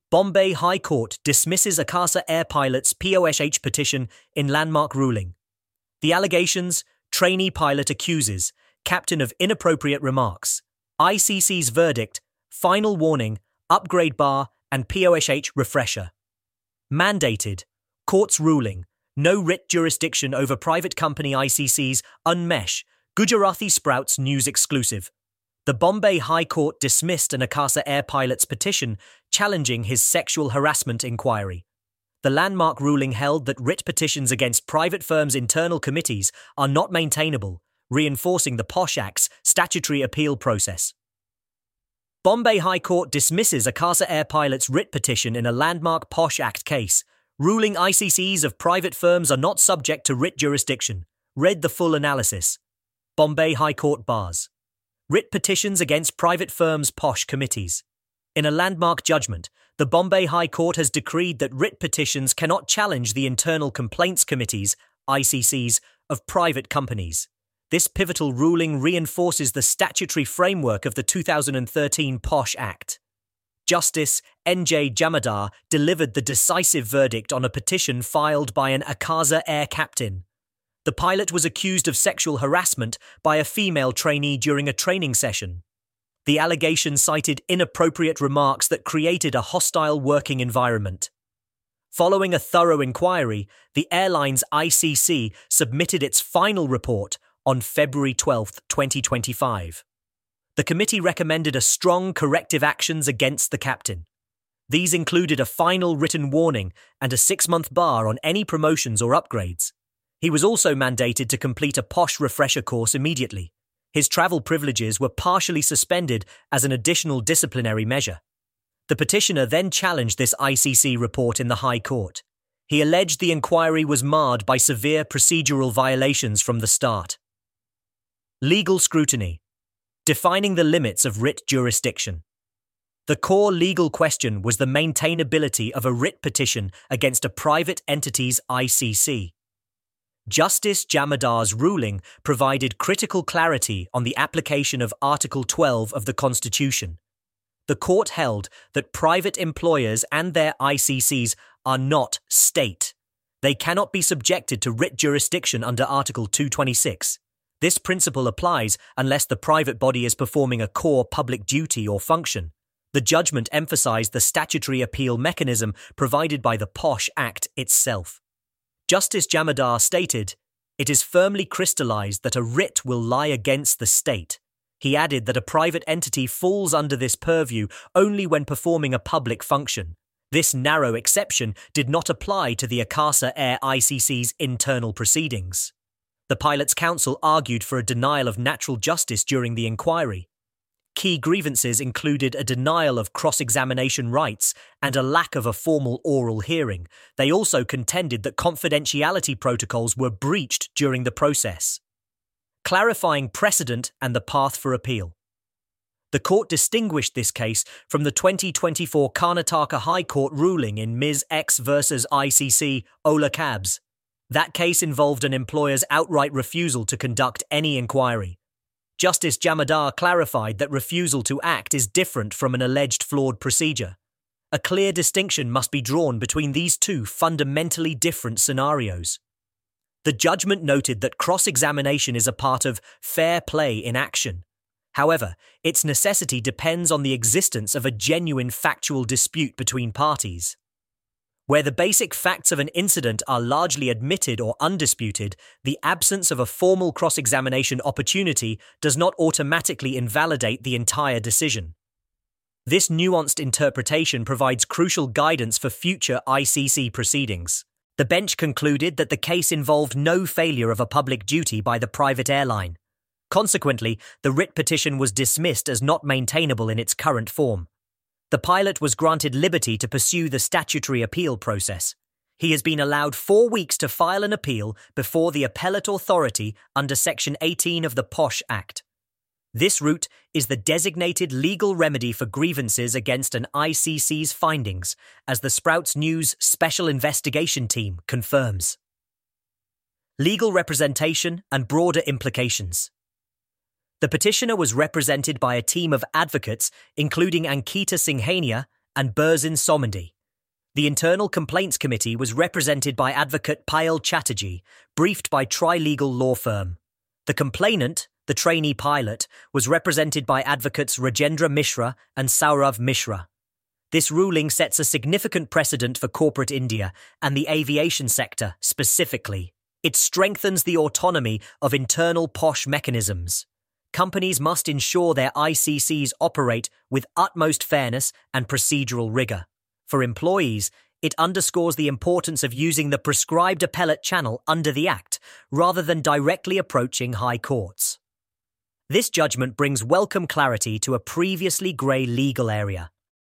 Bombay High Court dismisses Akasa Air pilot's POSH petition in landmark ruling. The allegations: trainee pilot accuses captain of inappropriate remarks. ICC's verdict: final warning, upgrade bar and POSH refresher. Mandated: court's ruling, no writ jurisdiction over private company ICC's Unmesh, Gujarati Sprouts News exclusive. The Bombay High Court dismissed an Akasa Air pilot's petition challenging his sexual harassment inquiry. The landmark ruling held that writ petitions against private firms' internal committees are not maintainable, reinforcing the POSH Act's statutory appeal process. Bombay High Court dismisses Akasa Air pilot's writ petition in a landmark POSH Act case, ruling ICCs of private firms are not subject to writ jurisdiction. Read the full analysis. Bombay High Court bars writ petitions against private firms' POSH committees. In a landmark judgment, the Bombay High Court has decreed that writ petitions cannot challenge the internal complaints committees, ICCs, of private companies. This pivotal ruling reinforces the statutory framework of the 2013 POSH Act. Justice N.J. Jamadar delivered the decisive verdict on a petition filed by an Akasa Air captain. The pilot was accused of sexual harassment by a female trainee during a training session. The allegation cited inappropriate remarks that created a hostile working environment. Following a thorough inquiry, the airline's ICC submitted its final report on February 12, 2025. The committee recommended a strong corrective actions against the captain. These included a final written warning and a 6-month bar on any promotions or upgrades. He was also mandated to complete a POSH refresher course immediately. His travel privileges were partially suspended as an additional disciplinary measure. The petitioner then challenged this ICC report in the High Court. He alleged the inquiry was marred by severe procedural violations from the start. Legal scrutiny. Defining the limits of writ jurisdiction. The core legal question was the maintainability of a writ petition against a private entity's ICC. Justice Jamadar's ruling provided critical clarity on the application of Article 12 of the Constitution. The court held that private employers and their ICCs are not state. They cannot be subjected to writ jurisdiction under Article 226. This principle applies unless the private body is performing a core public duty or function. The judgment emphasized the statutory appeal mechanism provided by the POSH Act itself. Justice Jamadar stated, "It is firmly crystallized that a writ will lie against the state." He added that a private entity falls under this purview only when performing a public function. This narrow exception did not apply to the Akasa Air ICC's internal proceedings. The Pilots' Council argued for a denial of natural justice during the inquiry. Key grievances included a denial of cross-examination rights and a lack of a formal oral hearing. They also contended that confidentiality protocols were breached during the process. Clarifying precedent and the path for appeal. The court distinguished this case from the 2024 Karnataka High Court ruling in Ms. X versus ICC Ola Cabs. That case involved an employer's outright refusal to conduct any inquiry. Justice Jamadar clarified that refusal to act is different from an alleged flawed procedure. A clear distinction must be drawn between these two fundamentally different scenarios. The judgment noted that cross-examination is a part of fair play in action. However, its necessity depends on the existence of a genuine factual dispute between parties. Where the basic facts of an incident are largely admitted or undisputed, the absence of a formal cross-examination opportunity does not automatically invalidate the entire decision. This nuanced interpretation provides crucial guidance for future ICC proceedings. The bench concluded that the case involved no failure of a public duty by the private airline. Consequently, the writ petition was dismissed as not maintainable in its current form. The pilot was granted liberty to pursue the statutory appeal process. He has been allowed 4 weeks to file an appeal before the appellate authority under Section 18 of the POSH Act. This route is the designated legal remedy for grievances against an ICC's findings, as the Sprouts News Special Investigation Team confirms. Legal representation and broader implications. The petitioner was represented by a team of advocates, including Ankita Singhania, and Burzin Somandy. The Internal Complaints Committee was represented by advocate Payal Chatterjee, briefed by tri-legal law firm. The complainant, the trainee pilot, was represented by advocates Rajendra Mishra and Saurav Mishra. This ruling sets a significant precedent for corporate India and the aviation sector specifically. It strengthens the autonomy of internal POSH mechanisms. Companies must ensure their ICCs operate with utmost fairness and procedural rigor. For employees, it underscores the importance of using the prescribed appellate channel under the Act rather than directly approaching high courts. This judgment brings welcome clarity to a previously grey legal area.